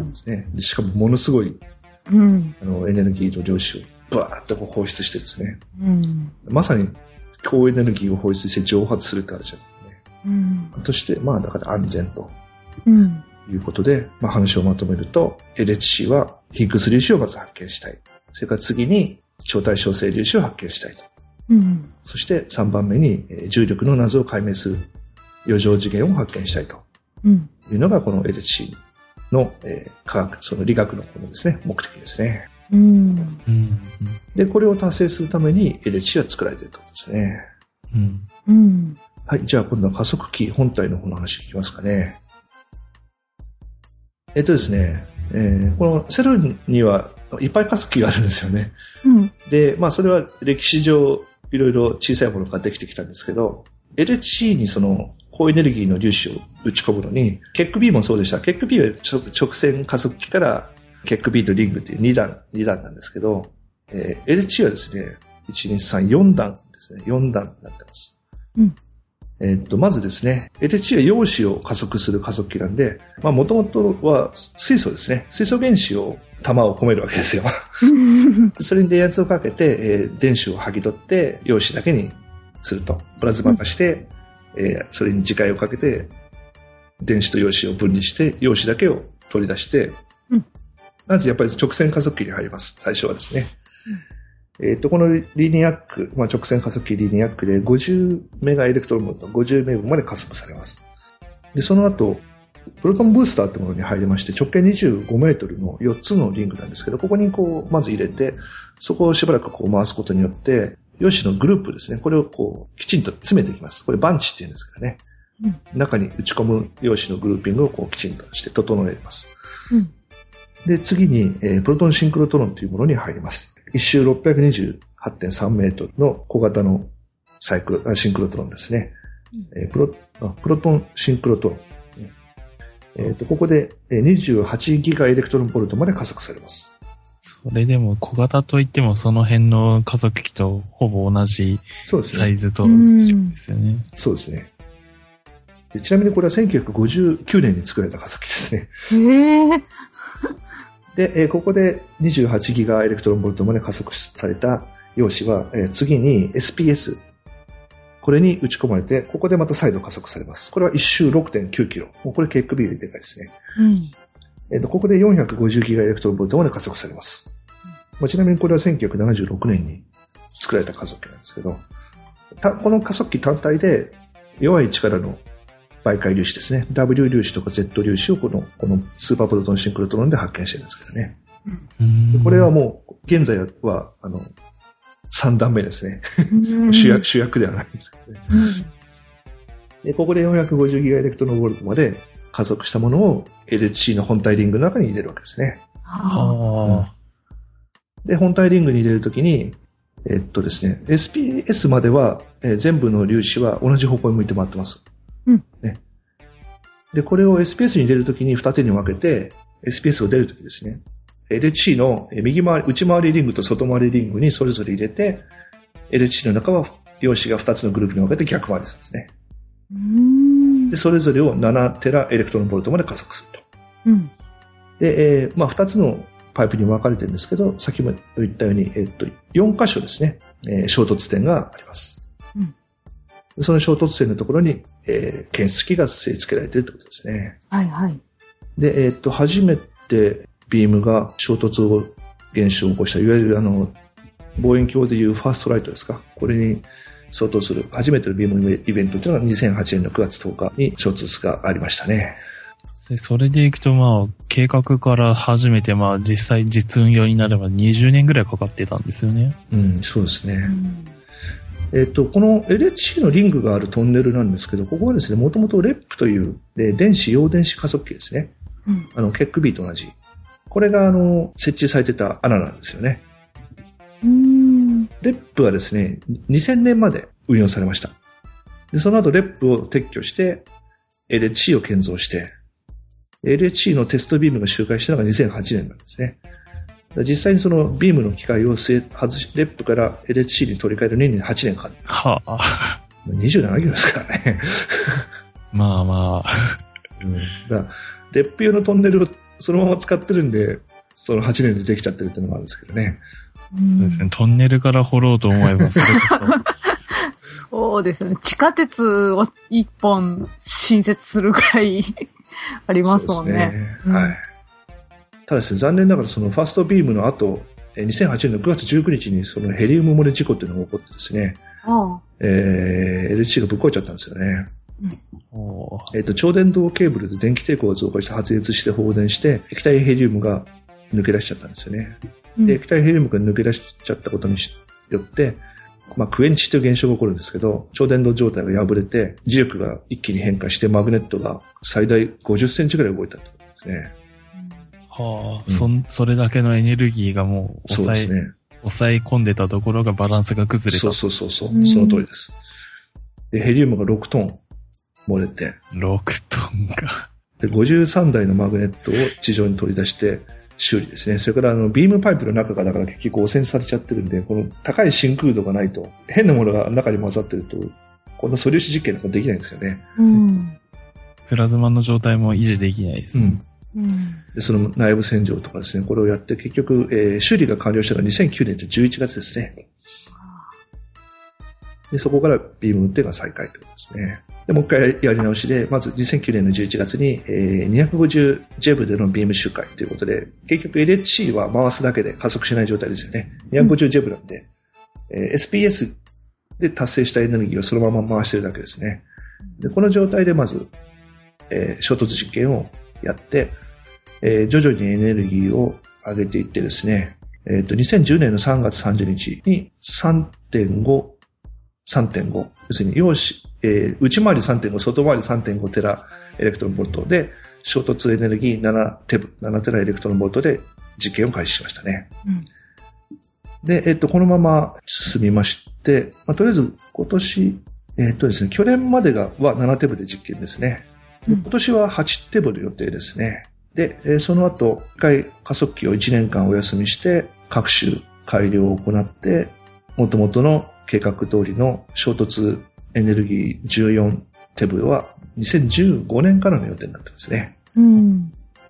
ですね。しかもものすごい、 うん、あのエネルギーと量子をバーッと放出してですね。 うん、 まさに高エネルギーを放出して蒸発するってあるじゃん、ね。うん。として、まあだから安全と。うん。いうことで、まあ話をまとめると、エルエイチシー はヒッグス粒子をまず発見したい。それから次に超対称性粒子を発見したいと。うん。そしてさんばんめに重力の謎を解明する余剰次元を発見したいと。うん。いうのがこの エルエイチシー の、えー、科学、その理学のこのですね、目的ですね。うん。うん。で、これを達成するために エルエイチシー は作られているということですね。うん。うん。はい。じゃあ今度は加速器本体の方の話いきますかね。えっとですね、えー、このセルにはいっぱい加速器があるんですよね。うん。で、まあそれは歴史上いろいろ小さいものができてきたんですけど、エルエイチシー にその高エネルギーの粒子を打ち込むのに、ケック B もそうでした。ケック B は直線加速器からケック B とリングというに段、に段なんですけど、えー、エルエイチシー はですね、いち、に、さん、よん段ですね。よん段になってます。うん。えー、っと、まずですね、エルエイチシー は陽子を加速する加速器なんで、まあもともとは水素ですね。水素原子を玉を込めるわけですよ。それに電圧をかけて、えー、電子を剥ぎ取って陽子だけにすると。プラズマ化して、うん、えー、それに磁界をかけて、電子と陽子を分離して、陽子だけを取り出して、うん、まずやっぱり直線加速器に入ります。最初はですね。うんえっと、このリニアック、まあ、直線加速器リニアックでごじゅうメガエレクトロンボルト、ごじゅうメガまで加速されます。で、その後、プロトンブースターってものに入りまして、直径にじゅうごメートルのよっつのリングなんですけど、ここにこう、まず入れて、そこをしばらくこう回すことによって、陽子のグループですね、これをこう、きちんと詰めていきます。これバンチって言うんですけどね。うん、中に打ち込む陽子のグルーピングをこう、きちんとして整えます。うん、で、次に、えー、プロトンシンクロトロンというものに入ります。一周 ろっぴゃくにじゅうはちてんさんメートルの小型のサイクロ、シンクロトロンですね。うんえー、プロあプロトンシンクロトロンですね。えーと、ここでにじゅうはちギガエレクトロンボルトまで加速されます。 それでも小型といってもその辺の加速器とほぼ同じサイズと出力ですよね。 そうですね。でちなみにこれはせんきゅうひゃくごじゅうきゅうねんに作られた加速器ですね。 へー。 で、えー、ここでにじゅうはちギガエレクトロンボルトまで加速された陽子は、えー、次に エスピーエス。これに打ち込まれて、ここでまた再度加速されます。これは一周 ろくてんきゅうキロ。もうこれケック B よりでかいですね。うんえーと。ここでよんひゃくごじゅうギガエレクトロンボルトまで加速されます。まあ、ちなみにこれはせんきゅうひゃくななじゅうろくねんに作られた加速器なんですけど、たこの加速器単体で弱い力の媒介粒子ですね。W 粒子とか Z 粒子をこの、このスーパープロトンシンクロトロンで発見してるんですけどね。うんこれはもう、現在は、あの、さん段目ですね。主役、主役ではないんですけどね。で、ここでよんひゃくごじゅうギガエレクトロンボルトまで加速したものを エルエイチシー の本体リングの中に入れるわけですね。はあ、で、本体リングに入れるときに、えっとですね、エスピーエス までは、えー、全部の粒子は同じ方向に向いて回ってます。うんね、で、これを エスピーエス に入れるときに二手に分けて、エスピーエス を出るときですね、エルエイチシー の右回り、内回りリングと外回りリングにそれぞれ入れて、エルエイチシー の中は陽子が二つのグループに分けて逆回りするんですね。うーんで、それぞれをななテラエレクトロンボルトまで加速すると。うん、で、えー、まあ二つのパイプに分かれてるんですけど、先も言ったように、えっと、よん箇所ですね、えー、衝突点があります。うんその衝突点のところに、えー、検出器が据え付けられているということですね。 はいはい。 で、えっと、初めてビームが衝突を現象を起こした、いわゆるあの、望遠鏡でいうファーストライトですか。これに相当する初めてのビームイベントというのがにせんはちねんのくがつとおかに衝突がありましたね。 それでいくとまあ、計画から初めてまあ、実際実運用になればにじゅうねんぐらいかかってたんですよね。 うん、そうですね。うんえっと、この エルエイチシー のリングがあるトンネルなんですけど、ここはですね、もともと レップ という、えー、電子陽電子加速器ですね。うん、あの、ケック B と同じ。これが、あの、設置されてた穴なんですよね。うーん レップ はですね、にせんねんまで運用されました。 で、その後レップを撤去して、エルエイチシー を建造して、エルエイチシー のテストビームが周回したのがにせんはちねんなんですね。実際にそのビームの機械を外し、レップから エルエイチシー に取り替えるのにはちねんかかった。 はあ。 にじゅうななキロですからね。 まあまあ。 うん、だからレップ用のトンネルをそのまま使ってるんで、そのはちねんでできちゃってるっていうのもあるんですけどね。 そうですね。トンネルから掘ろうと思えばそれこそ。そうですよね。地下鉄を一本新設するくらいありますもんね。そうですね。 うん、はい。ただですね、残念ながらそのファーストビームの後、にせんはちねんのくがつじゅうくにちにそのヘリウム漏れ事故っていうのが起こってですね、ああえー、エルエイチシー がぶっ壊れちゃったんですよね。うんえー、と超電導ケーブルで電気抵抗が増加して発熱して放電して液体ヘリウムが抜け出しちゃったんですよね。うん、で液体ヘリウムが抜け出しちゃったことによって、まあ、クエンチという現象が起こるんですけど、超電導状態が破れて磁力が一気に変化してマグネットが最大ごじゅっセンチぐらい動いたってことですね。 はあ、うん、そん、それだけのエネルギーがもう抑え、そうですね、抑え込んでたところがバランスが崩れた。 そうそうそうそう、その通りです。で、ヘリウムがろくトン漏れて。 ろくトンか。 で、ごじゅうさんだいのマグネットを地上に取り出して修理ですね。それからあの、ビームパイプの中がだから結局汚染されちゃってるんで、この高い真空度がないと、変なものが中に混ざってると、こんな素粒子実験なんかできないんですよね。うん。 プラズマの状態も維持できないですね。 うん。でその内部洗浄とかですね、これをやって結局、えー、修理が完了したのはにせんきゅうねんのじゅういちがつですね。でそこからビーム運転が再開ということですね。でもう一回やり直しで、まずにせんきゅうねんのじゅういちがつに、えー、にひゃくごじゅうジェブでのビーム周回ということで、結局 エルエイチシー は回すだけで加速しない状態ですよね。にひゃくごじゅうジェブなんで、うんえー、エスピーエス で達成したエネルギーをそのまま回してるだけですね。でこの状態でまず、えー、衝突実験をやって、えー、徐々にエネルギーを上げていってですね、えっと、にせんじゅうねんのさんがつさんじゅうにちに さんてんご、さんてんご、要するに陽子、えー、内回り さんてんご、外回り さんてんご テラエレクトロンボルトで、衝突エネルギーななテブ、ななテラエレクトロンボルトで実験を開始しましたね。うん、で、えっと、このまま進みまして、まあ、とりあえず今年、えっとですね、去年までがはななテブで実験ですね。で今年ははちテブの予定ですね。で、えー、その後、一回加速器をいちねんかんお休みして、各種改良を行って、元々の計画通りの衝突エネルギーじゅうよんテブはにせんじゅうごねんからの予定になってますね。うん。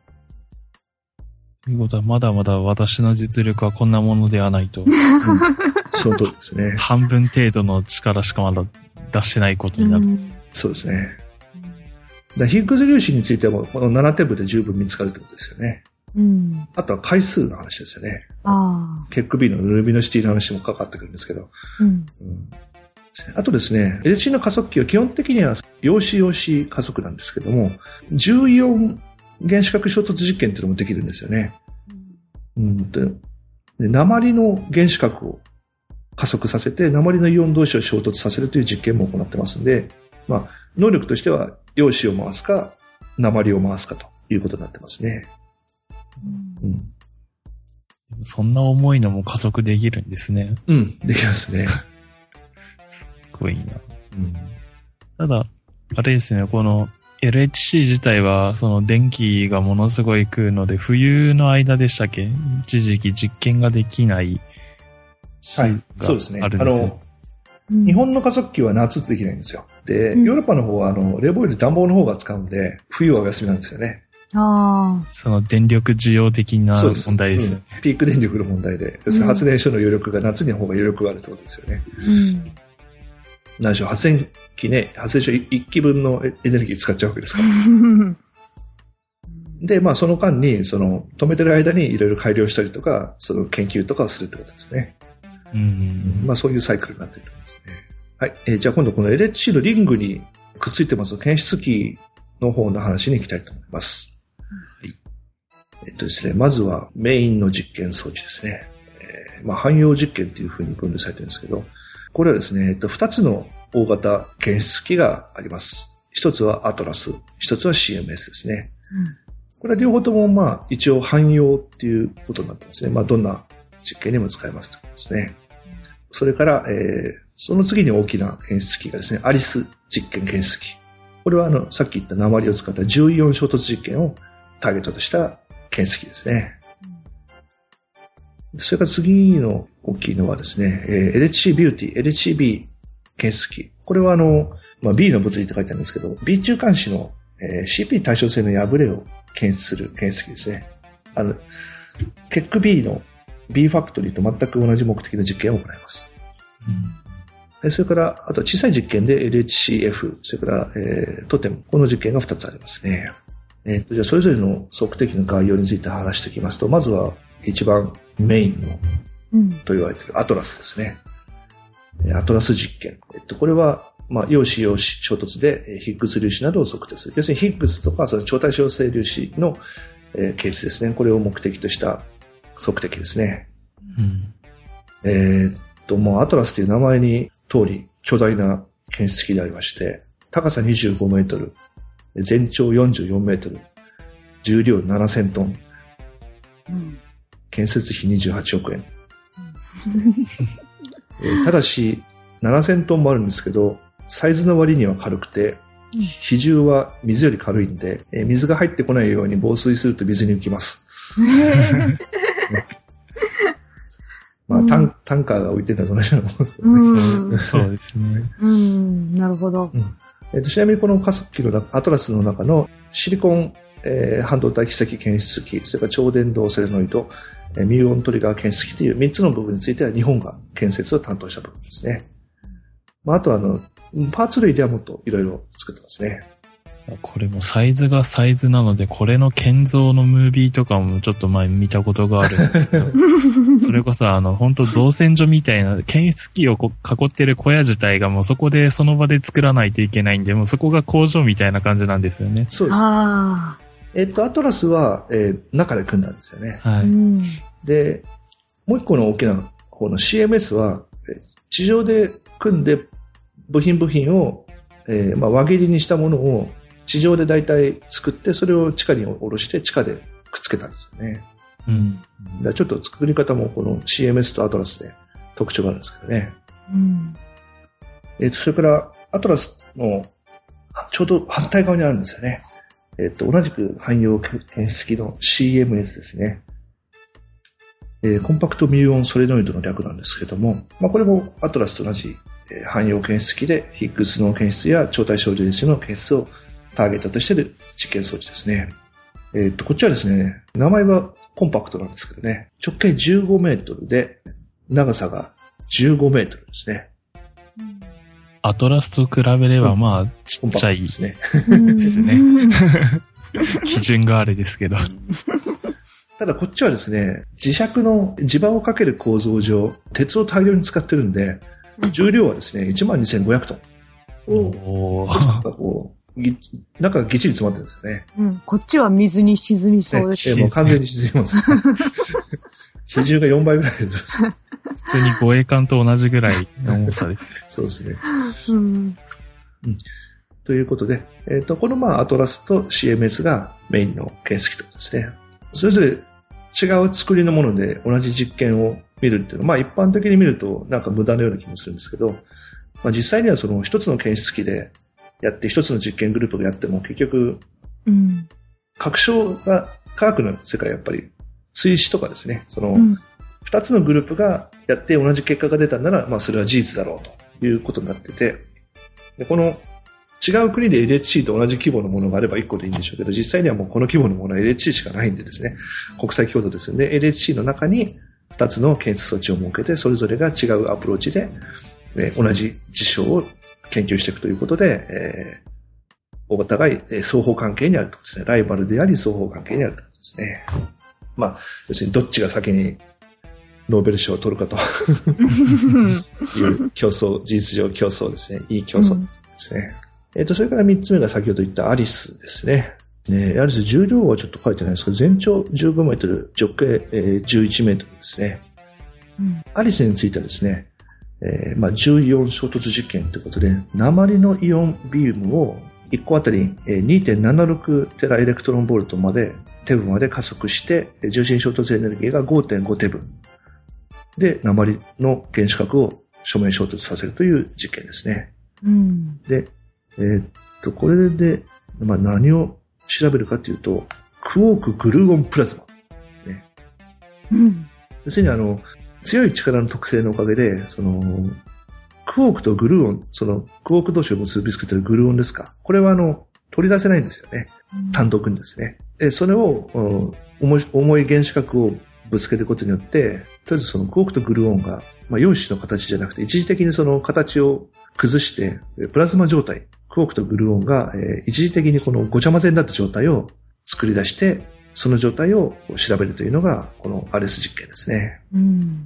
ということは、まだまだ私の実力はこんなものではないと。うん、 その通りですね。 半分程度の力しかまだ出してないことになるんです。 うん、そうですね。だヒッグス粒子についてはこのななテブで十分見つかるってことですよね。うん、あとは回数の話ですよね。あケック B のルミノシティの話もかかってくるんですけど。うんうん、あとですね、エルエイチシー の加速器は基本的には陽子陽子加速なんですけども、じゅうよん原子核衝突実験っていうのもできるんですよね。うん、で鉛の原子核を加速させて、鉛のイオン同士を衝突させるという実験も行ってますんで、まあ、能力としては陽子を回すか、鉛を回すかということになってますね。 うんうん、そんな重いのも加速できるんですね。 うん、できますね。 すごいな。うん、ただ、あれですね、この エルエイチシー 自体は、その電気がものすごい食うので、冬の間でしたっけ？一時期実験ができないシーズンがあるんですよ。はい、そうですね。あの日本の加速器は夏できないんですよ。で、うん、ヨーロッパの方はあの冷房より暖房の方が使うんで、冬はお休みなんですよね。 ああ。その電力需要的な問題ですよね。 うん、ピーク電力の問題で、要するに発電所の余力が夏の方が余力があるってことですよね。うん。何でしょう、発電機ね、発電所いっきぶんのエネルギー使っちゃうわけですから。で、まあその間に、その止めてる間にいろいろ改良したりとか、その研究とかをするってことですね。うん、まあそういうサイクルになっていると思いますね。はい。えー、じゃあ今度この エルエイチシー のリングにくっついてます検出器の方の話に行きたいと思います。はい。えっとですね、まずはメインの実験装置ですね。えー、まあ汎用実験というふうに分類されてるんですけど、これはですね、えっと、ふたつの大型検出器があります。一つはアトラス、一つは シーエムエス ですね。うん、これは両方ともまあ一応汎用っていうことになってますね。まあどんな実験にも使えますということですね。それから、えー、 その次に大きな検出器がですね、アリス実験検出器。これはあの、さっき言った鉛を使ったじゅうイオン衝突実験をターゲットとした検出器ですね。それから次の大きいのはですね、エルエイチシー ビューティー、エルエイチシービー 検出器。これはあの、まあ、B の物理って書いてあるんですけど、B 中間子の、えー、シーピー 対称性の破れを検出する検出器ですね。あの、ケック B の B ファクトリーと全く同じ目的の実験を行います。うん、それから、あと小さい実験で エルエイチシーエフ、それから、えー、トテム、この実験がふたつありますね。えーと、じゃあそれぞれの測定器の概要について話していきますと、まずは一番メインの、うん、と言われているアトラスですね。アトラス実験。えっと、これは、まあ、陽子陽子衝突でヒッグス粒子などを測定する。要するにヒッグスとかその超対称性粒子の、えー、ケースですね。これを目的とした測定器ですね。うん、えー、っと、もうアトラスという名前に通り巨大な検出器でありまして、高さにじゅうごメートル、全長よんじゅうよんメートル、重量ななせんトン、うん、建設費にじゅうはちおくえん。えー、ただし、ななせんトンもあるんですけど、サイズの割には軽くて、比重は水より軽いんで、えー、水が入ってこないように防水すると水に浮きます。ね、まあ、タン、タンカーが浮いてるのと同じようなものですけどね。 うん、そうですね。 うん、なるほど。うん、 えーと、ちなみにこの加速器のアトラスの中のシリコン、えー、半導体基石検出器、それから超電導ソレノイド、えー、ミューオントリガー検出器というみっつの部分については日本が建設を担当した部分ですね。まあ、あとはあの、パーツ類ではもっといろいろ作ってますね。 これもサイズがサイズなので、これの建造のムービーとかもちょっと前見たことがあるんですけど、それこそあの、本当造船所みたいな、検出器をこ囲ってる小屋自体がもうそこでその場で作らないといけないんで、もうそこが工場みたいな感じなんですよね。 そうです。あえっと、アトラスは、えー、中で組んだんですよね。 はい。 で、もう一個の大きな方の シーエムエス は、地上で組んで部品部品を、えーまあ、輪切りにしたものを地上で大体作って、それを地下に下ろして地下でくっつけたんですよね。うん。だからちょっと作り方もこの シーエムエス とアトラスで特徴があるんですけどね。うん。えっと、それからアトラスのちょうど反対側にあるんですよね。えっと、同じく汎用検出器の シーエムエス ですね。えー、コンパクトミューオンソレノイドの略なんですけども、まあ、これもアトラスと同じ、えー、汎用検出器でヒッグスの検出や超対称粒子の検出をターゲットとしている実験装置ですね。えっと、こっちはですね、名前はコンパクトなんですけどね、直径じゅうごメートルで長さがじゅうごメートルですね。 アトラスと比べれば、うん、まあ、ちっちゃいですね。ですね。基準があれですけど。 ただこっちはですね、磁石の磁場をかける構造上、鉄を大量に使ってるんで、重量はですね、いちまんにせんごひゃくトン。おー。こう中がぎっちり詰まってるんですよね。 うん。こっちは水に沈みそうですね。もう完全に沈みます。比重がよんばいぐらいです。 普通に護衛艦と同じぐらいの重さです。 そうですね。うん。うん。ということで、えっと、このまあアトラスと シーエムエス がメインの検出器ということですね。それぞれ違う作りのもので同じ実験を見るっていうのは、まあ一般的に見るとなんか無駄のような気もするんですけど、まあ実際にはその一つの検出器でやって一つの実験グループがやっても結局、うん、確証が科学の世界はやっぱり追試とかですね、その二つのグループがやって同じ結果が出たなら、まあそれは事実だろうということになってて、でこの違う国で エルエイチシー と同じ規模のものがあればいっこでいいんでしょうけど、実際にはもうこの規模のものは エルエイチシー しかないんでですね、国際共同ですので エルエイチシー の中にふたつの検出装置を設けて、それぞれが違うアプローチで、えー、同じ事象を研究していくということで、えー、お互い双方関係にあるとですね、ライバルであり双方関係にあるとですね。まあ、要するにどっちが先にノーベル賞を取るかという競争、事実上競争ですね。いい競争ですね。うん、えっと、それから三つ目が先ほど言ったアリスですね。ね、アリス重量はちょっと書いてないですけど、全長じゅうごメートル、直径、えー、じゅういちメートルですね。うん、アリスについてはですね、えー、まあ、じゅうイオン衝突実験ということで、鉛のイオンビームをいっこあたり にてんななろく テラエレクトロンボルトまで、テブまで加速して、重心衝突エネルギーが ごてんご テブ。で、鉛の原子核を正面衝突させるという実験ですね。 うん、 で、えー、っと、これで、まあ、何を調べるかというと、クォークグルーオンプラズマですね。 うん、 要するにあの、強い力の特性のおかげで、その、クォークとグルーオン、その、クォーク同士を結びつけているグルーオンですか。これはあの、取り出せないんですよね。単独にですね。で、それを、重い、重い原子核をぶつけることによって、とりあえずそのクォークとグルーオンが、まあ、陽子の形じゃなくて、一時的にその形を崩して、プラズマ状態、クォークとグルーオンが、えー、一時的にこのごちゃ混ぜになった状態を作り出して、その状態を調べるというのが、この アールエス 実験ですね。 うん、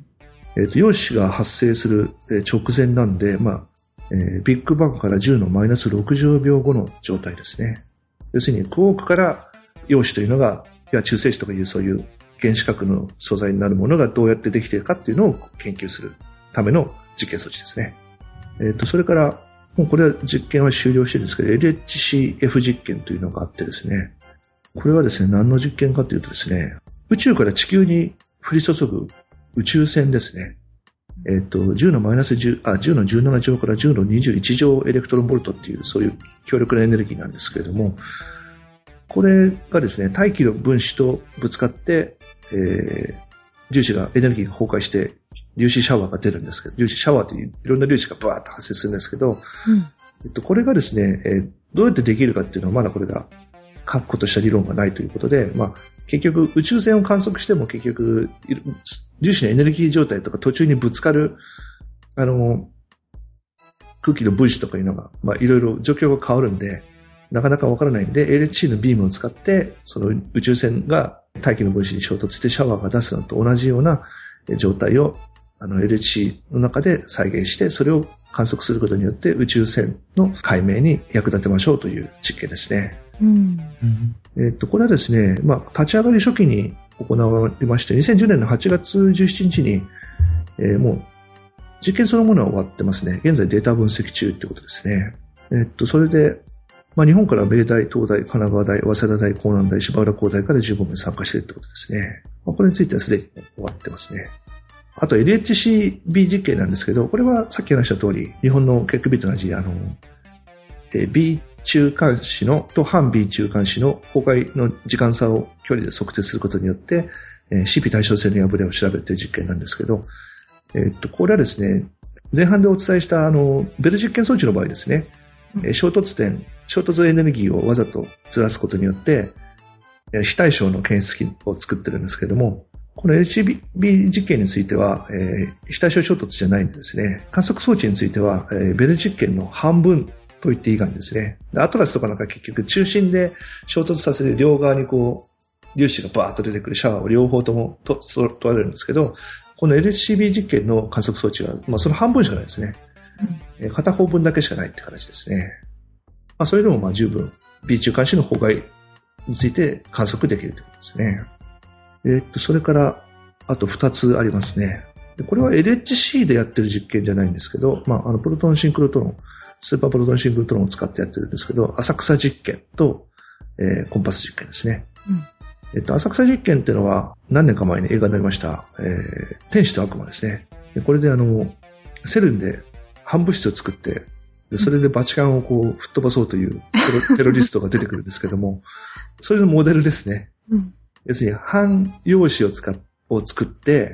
えっと、陽子が発生する直前なんで、まあ、えー、ビッグバンからじゅうのマイナスろくじゅうびょうごの状態ですね。要するに、クォークから陽子というのが、いや中性子とかいうそういう原子核の素材になるものがどうやってできているかっていうのを研究するための実験装置ですね。えっと、それから、もうこれは実験は終了してるんですけど、エルエイチシーエフ 実験というのがあってですね、これはですね、何の実験かというとですね、宇宙から地球に降り注ぐ宇宙線ですね。えっと、じゅうのマイナスじゅう、あ、じゅうのじゅうなな乗からじゅうのにじゅういち乗エレクトロンボルトっていう、そういう強力なエネルギーなんですけれども、これがですね、大気の分子とぶつかって、えー、粒子が、エネルギーが崩壊して、粒子シャワーが出るんですけど、粒子シャワーといういろんな粒子がバーッと発生するんですけど、 うん、 えっと、これがですね、えー、どうやってできるかっていうのはまだこれが確固とした理論がないということで、まあ、結局宇宙船を観測しても結局、粒子のエネルギー状態とか途中にぶつかる、あの、空気の分子とかいうのが、まあ、いろいろ状況が変わるんで、なかなかわからないんで、エルエイチシー のビームを使って、その宇宙船が大気の分子に衝突してシャワーが出すのと同じような状態を、あの エルエイチシー の中で再現して、それを観測することによって宇宙船の解明に役立てましょうという実験ですね。 うん、 えっと、これはですね、まあ、立ち上がり初期に行われまして、にせんじゅうねんのはちがつじゅうしちにちに、えー、もう実験そのものは終わってますね。現在データ分析中ってことですね。えっと、それで、まあ、日本から明大、東大、神奈川大、早稲田大、江南大、芝浦工大からじゅうごめい参加しているってことですね。まあ、これについてはすでに終わってますね。あと エルエイチシービー 実験なんですけど、これはさっき話した通り、日本のケークビーと同じ、あの、えー、B 中間子のと反 B 中間子の崩壊の時間差を距離で測定することによって、えー、シーピー 対称性の破れを調べるという実験なんですけど、えー、っと、これはですね、前半でお伝えしたあの、ベル実験装置の場合ですね、衝突点、衝突エネルギーをわざとずらすことによって、非対称の検出器を作ってるんですけれども、この エルエイチシービー 実験については、えー、非対称衝突じゃないんでですね、観測装置については、えー、ベル実験の半分と言っていい感じですね。でアトラスとかなんか結局中心で衝突させて両側にこう、粒子がバーッと出てくるシャワーを両方ともと問われるんですけど、この エルエイチシービー 実験の観測装置は、まあ、その半分しかないですね。うん、片方分だけしかないって形ですね。まあ、それでもまあ十分 B 中間子の崩壊について観測できるということですね。えー、っと、それから、あとふたつありますね。でこれは エルエイチシー でやってる実験じゃないんですけど、まあ、あの、プロトンシンクロトロン、スーパープロトンシンクロトロンを使ってやってるんですけど、浅草実験と、えー、コンパス実験ですね。うんえっと、浅草実験っていうのは何年か前に映画になりました、えー、天使と悪魔ですね。でこれであの、セルンで反物質を作って、でそれでバチカンをこう吹っ飛ばそうというテ ロ, テロリストが出てくるんですけども、それのモデルですね。うん、要するに反陽子を使っを作って、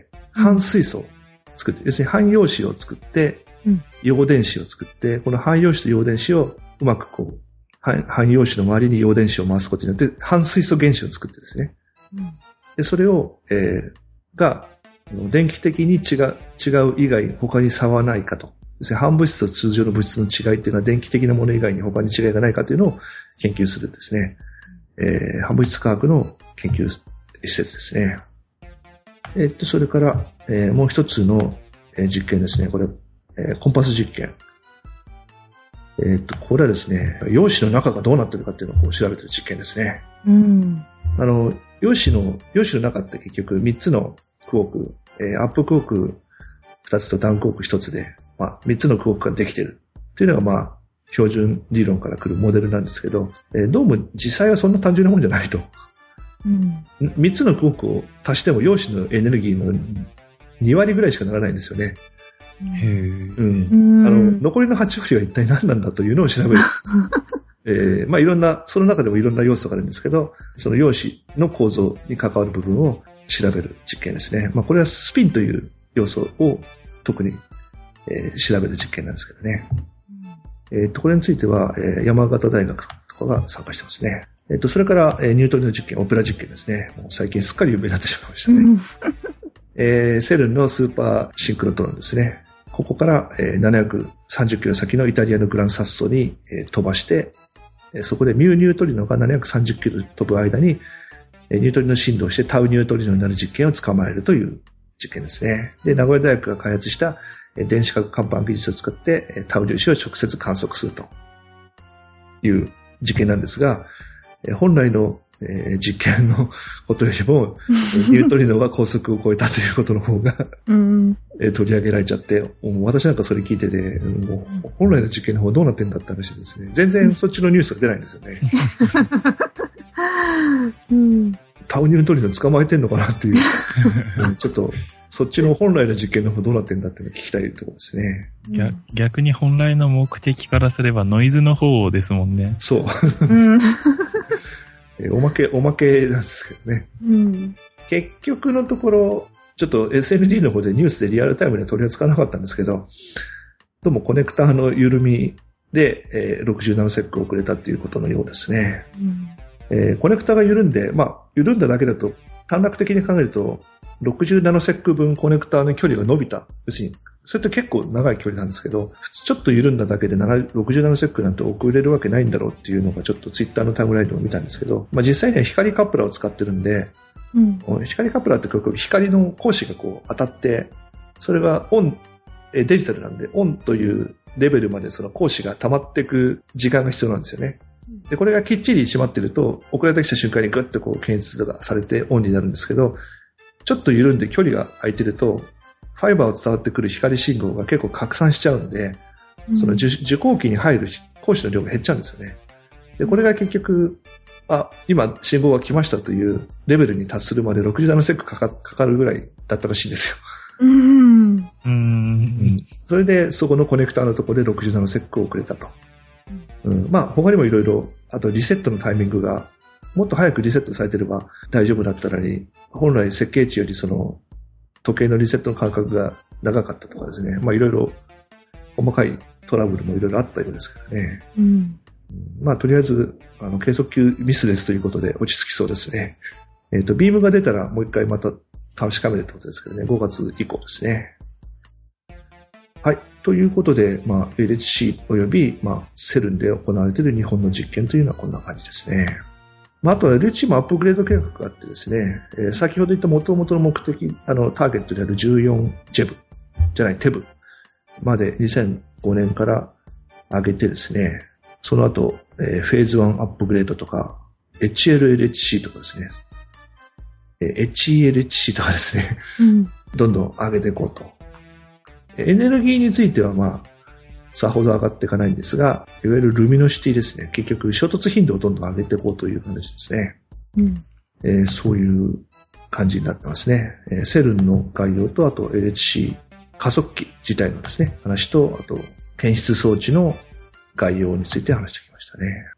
反水素を作って、要するに反陽子を作って、陽電子を作って、この反陽子と陽電子をうまくこう、反陽子の周りに陽電子を回すことによって反水素原子を作ってですね。うん、でそれを、えー、が電気的に違う、違う以外他に差はないかと。要するに反物質と通常の物質の違いっていうのは電気的なもの以外に他に違いがないかというのを研究するんですね。えー、反物質科学の研究施設ですね。えー、っと、それから、えー、もう一つの、えー、実験ですね。これ、えー、コンパス実験。えっと、これはですね、陽子の中がどうなっているかっていうのをこう調べている実験ですね。うん。あの、陽子の、陽子の中って結局みっつのクォーク、えー、アップクォークふたつとダウンクォークひとつで、まあ、みっつのクォークができているっていうのがまあ、標準理論から来るモデルなんですけど、えー、どうも実際はそんな単純なもんじゃないと。うん。みっつのクォークを足しても陽子のエネルギーのにわりぐらいしかならないんですよね。 へー。 うん。あの、残りのはちふりは一体何なんだというのを調べる。えー、まあいろんな、その中でもいろんな要素があるんですけど、その陽子の構造に関わる部分を調べる実験ですね。まあこれはスピンという要素を特に、えー、調べる実験なんですけどね。えっと、これについては、えー、山形大学とかが参加してますね。えっと、それから、えー、ニュートリノ実験、オペラ実験ですね。もう最近すっかり有名になってしまいましたね。えー、セルンのスーパーシンクロトロンですね。ここから、えー、ななひゃくさんじゅっキロ先のイタリアのグランサッソに、えー、飛ばして、そこでミューニュートリノがななひゃくさんじゅっキロ飛ぶ間に、ニュートリノ振動してタウニュートリノになる実験を捕まえるという実験ですね。で、名古屋大学が開発した電子核乾板技術を使ってタウ粒子を直接観測するという実験なんですが、本来の実験のことよりも、ニュートリノが高速を超えたということの方が取り上げられちゃって、私なんかそれ聞いてて、もう本来の実験の方はどうなってんだって話ですね。全然そっちのニュースが出ないんですよね。うん、タウニュートリノ捕まえてんのかなっていう、ちょっとそっちの本来の実験の方どうなってんだって聞きたいところですね。 逆, 逆に本来の目的からすればノイズの方ですもんね。 そう。うんおまけ、おまけなんですけどね。うん、結局のところ、ちょっと エスエヌディー の方でニュースでリアルタイムで取り扱わなかったんですけど、どうもコネクターの緩みで、えー、ろくじゅうナノセック遅れたっていうことのようですね。うんえー、コネクターが緩んで、まあ、緩んだだけだと、短絡的に考えると、ろくじゅうナノセック分コネクターの距離が伸びた。要するに、それって結構長い距離なんですけど、普通ちょっと緩んだだけでろくじゅうナノセックなんて遅れるわけないんだろうっていうのがちょっとツイッターのタイムラインでも見たんですけど、まあ実際には光カプラーを使ってるんで、うん、光カプラーって結構光の光子がこう当たって、それがオン、デジタルなんでオンというレベルまでその光子が溜まっていく時間が必要なんですよね。で、これがきっちり締まってると、送られてきた瞬間にグッとこう検出がされてオンになるんですけど、ちょっと緩んで距離が空いてると、ファイバーを伝わってくる光信号が結構拡散しちゃうんで、うん、その受受光器に入る光子の量が減っちゃうんですよね。で、これが結局、あ、今信号が来ましたというレベルに達するまでろくじゅうナノセックかか、かかるぐらいだったらしいんですよ。うん。うん。それで、そこのコネクターのところでろくじゅうナノセック遅れたと。うん。まあ、他にもいろいろ、あとリセットのタイミングが、もっと早くリセットされてれば大丈夫だったのに、本来設計値よりその、時計のリセットの間隔が長かったとかですね。まあいろいろ細かいトラブルもいろいろあったようですからね。うん、まあとりあえず、あの、計測級ミスですということで落ち着きそうですね。えっと、ビームが出たらもう一回また確かめるってことですけどね。ごがつ以降ですね。はい。ということで、まあ エルエイチシー および、まあセルンで行われている日本の実験というのはこんな感じですね。まあ、あとは エルエイチシー もアップグレード計画があってですね、えー、先ほど言った元々の目的、あの、ターゲットであるじゅうよんジェブ、じゃない、テブまでにせんごねんから上げてですね、その後、えー、フェーズワンアップグレードとか、エイチエルエルエイチシー とかですね、えー、エイチイーエルエイチシー とかですね、うん、どんどん上げていこうと。エネルギーについてはまあ、さほど上がっていかないんですが、いわゆるルミノシティですね。結局、衝突頻度をどんどん上げていこうという感じですね。うんえー、そういう感じになってますね。えー、セルンの概要と、あと エルエイチシー 加速器自体のですね、話と、あと検出装置の概要について話してきましたね。